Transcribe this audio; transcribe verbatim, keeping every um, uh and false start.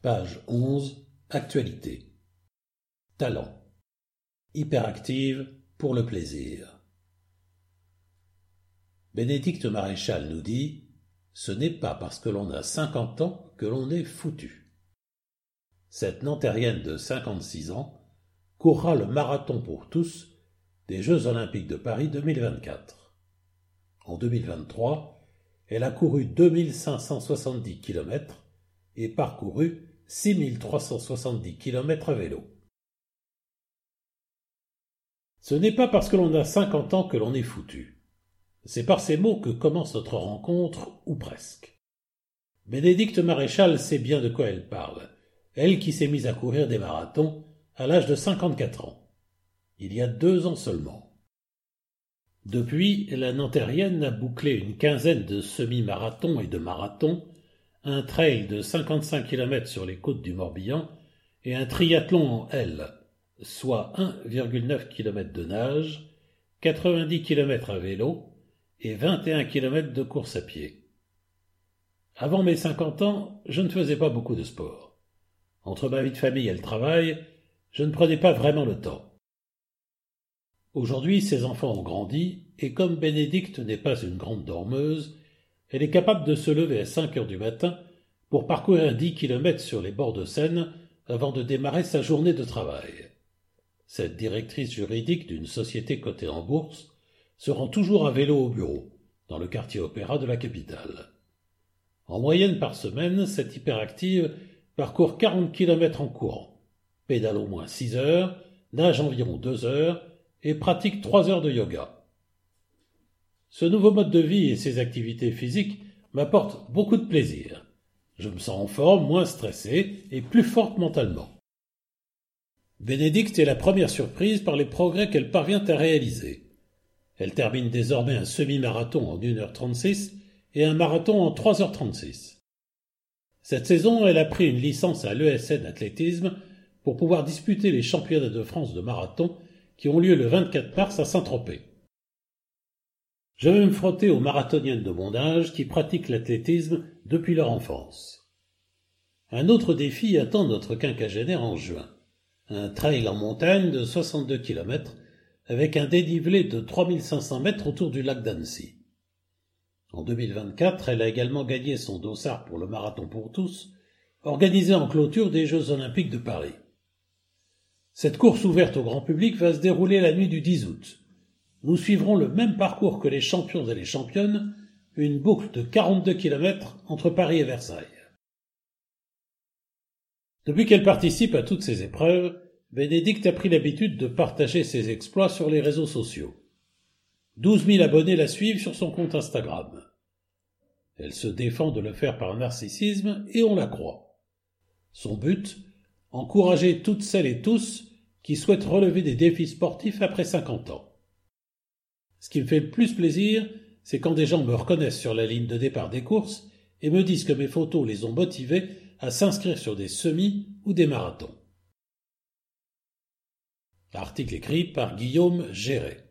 Page onze. Actualité. Talent. Hyperactive pour le plaisir. Bénédicte Maréchal nous dit « Ce n'est pas parce que l'on a cinquante ans que l'on est foutu ». Cette Nantérienne de cinquante-six ans courra le marathon pour tous des Jeux Olympiques de Paris deux mille vingt-quatre. En deux mille vingt-trois, elle a couru deux mille cinq cent soixante-dix kilomètres et parcouru six mille trois cent soixante-dix kilomètres à vélo. Ce n'est pas parce que l'on a cinquante ans que l'on est foutu. C'est par ces mots que commence notre rencontre, ou presque. Bénédicte Maréchal sait bien de quoi elle parle, elle qui s'est mise à courir des marathons à l'âge de cinquante-quatre ans, il y a deux ans seulement. Depuis, la Nantérienne a bouclé une quinzaine de semi-marathons et de marathons, un trail de cinquante-cinq kilomètres sur les côtes du Morbihan et un triathlon en L, soit un virgule neuf kilomètres de nage, quatre-vingt-dix kilomètres à vélo et vingt et un kilomètres de course à pied. Avant mes cinquante ans, je ne faisais pas beaucoup de sport. Entre ma vie de famille et le travail, je ne prenais pas vraiment le temps. Aujourd'hui, ses enfants ont grandi, et comme Bénédicte n'est pas une grande dormeuse, elle est capable de se lever à cinq heures du matin pour parcourir dix kilomètres sur les bords de Seine avant de démarrer sa journée de travail. Cette directrice juridique d'une société cotée en bourse se rend toujours à vélo au bureau, dans le quartier Opéra de la capitale. En moyenne par semaine, cette hyperactive parcourt quarante kilomètres en courant, pédale au moins six heures, nage environ deux heures et pratique trois heures de yoga. Ce nouveau mode de vie et ces activités physiques m'apportent beaucoup de plaisir. Je me sens en forme, moins stressé et plus forte mentalement. Bénédicte est la première surprise par les progrès qu'elle parvient à réaliser. Elle termine désormais un semi-marathon en une heure trente-six et un marathon en trois heures trente-six. Cette saison, elle a pris une licence à l'E S N Athlétisme pour pouvoir disputer les championnats de France de marathon qui ont lieu le vingt-quatre mars à Saint-Tropez. Je vais me frotter aux marathoniennes de mon âge qui pratiquent l'athlétisme depuis leur enfance. Un autre défi attend notre quinquagénaire en juin. Un trail en montagne de soixante-deux kilomètres avec un dénivelé de trois mille cinq cents mètres autour du lac d'Annecy. En deux mille vingt-quatre, elle a également gagné son dossard pour le marathon pour tous, organisé en clôture des Jeux Olympiques de Paris. Cette course ouverte au grand public va se dérouler la nuit du dix août. Nous suivrons le même parcours que les champions et les championnes, une boucle de quarante-deux kilomètres entre Paris et Versailles. Depuis qu'elle participe à toutes ces épreuves, Bénédicte a pris l'habitude de partager ses exploits sur les réseaux sociaux. douze mille abonnés la suivent sur son compte Instagram. Elle se défend de le faire par narcissisme et on la croit. Son but, encourager toutes celles et tous qui souhaitent relever des défis sportifs après cinquante ans. Ce qui me fait le plus plaisir, c'est quand des gens me reconnaissent sur la ligne de départ des courses et me disent que mes photos les ont motivés à s'inscrire sur des semis ou des marathons. Article écrit par Guillaume Géret.